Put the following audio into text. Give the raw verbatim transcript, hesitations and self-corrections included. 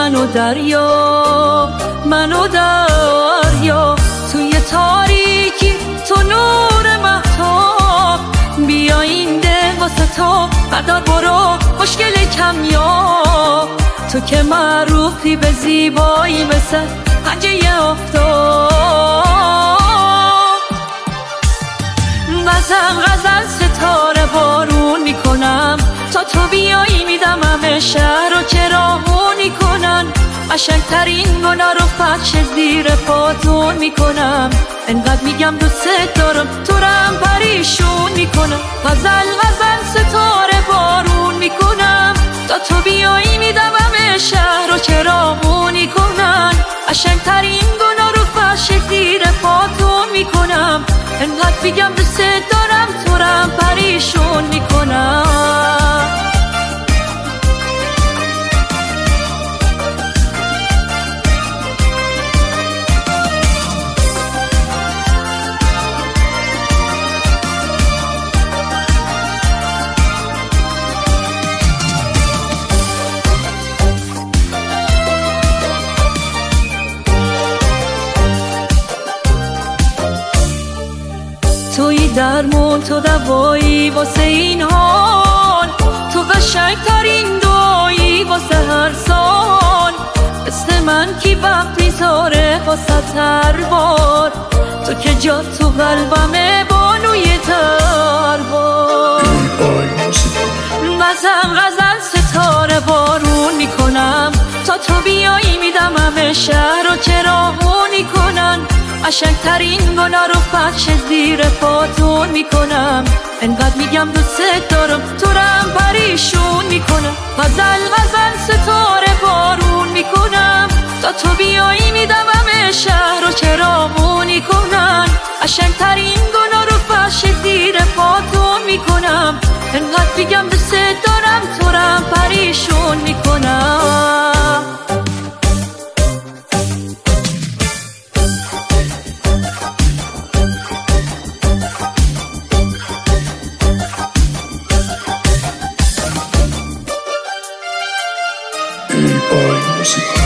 منو دریا منو دریا توی تاریکی تو نور مهتاب بیا این ده واسه تو بردار برو مشکل کمیاب تو که معروفی به زیبایی مثل پنجه آفتاب غزل غزل ستاره بارون میکنم تا تو بیایی میدم همه شهر رو چراغونی کنن قشنگترین گنا رو فرش زیر پاتون میکنم انقدر میگم دوست دارم تو رم پریشون میکنم غزل غزل ستاره بارون میکنم تا تو بیایی میدم همه شهر رو چراغونی کنن قشنگترین گنا رو فرش زیر پاتون میکنم انقدر میگم دوست دارم تو رم پریشون میکنم توی درمون تو دوایی واسه این حال تو قشنگترین دعایی واسه هر سال مثل من کی وقت میذاره واسه هر بار تو که جا تو قلبمه بانوی تربار غزل غزل ستاره بارون میکنم تا تو بیایی میدم همه شهر رو چراغونی کنن قشنگترین گنا رو فرش زیر پاتون میکنم انقدر میگم دوست دارم تو رم پریشون میکنم غزل غزل ستاره بارون میکنم تا تو بیایی میدم همه شهر رو چراغونی کنن قشنگترین گنا رو فرش زیر پاتون میکنم انقدر میگم دوست دارم تو رم پریشون میکنم Music.